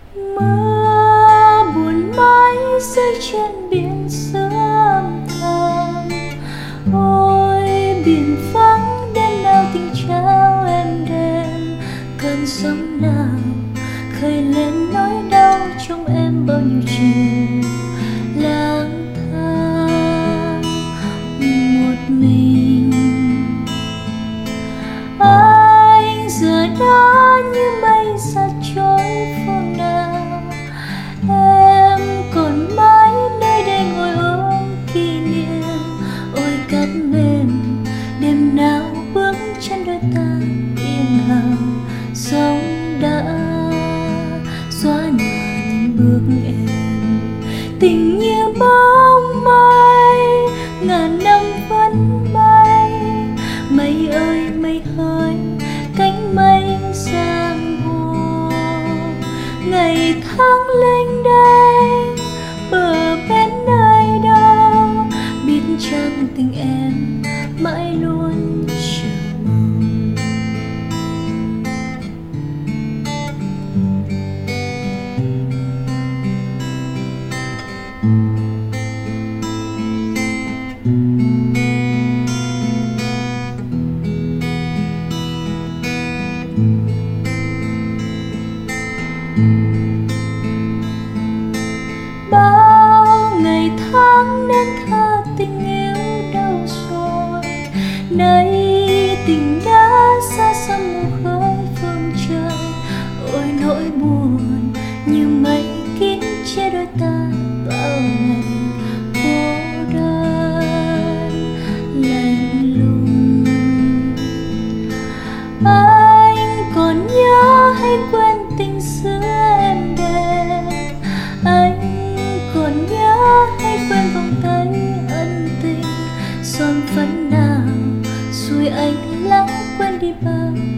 Mưa buồn mãi rơi trên biển sương thẳm. Ôi biển vắng đêm nào tình trao em đêm. Cơn sóng nào khơi lên nỗi đau trong em bao nhiêu chiều lang thang một mình. Anh giờ đã như mây xa trôi phương nào. Em còn mãi nơi đây ngồi ôm kỷ niệm. Ôi cát mềm đêm nào bước chân đôi ta yên lặng. Sóng đã xóa nhòa những bước em. Tình như bóng mây ngàn năm vẫn bay. Mây ơi mây hỡi cánh mây giang hồ. Ngày tháng lênh đênh bờ bên nơi đâu. Biết chăng tình em mãi luôn chờ mong. Bao ngày tháng nên thơ tình yêu đâu rồi. Nay tình đã xa xăm mù khơi phương trời. Ôi nỗi buồn như mây kín che đôi ta bao ngày cô đơn lạnh lùng. Anh còn nhớ hay quên tình xưa em đẹp. Anh còn nhớ hay quên vòng tay ân tình. Son phấn nào rồi anh lãng quên đi bao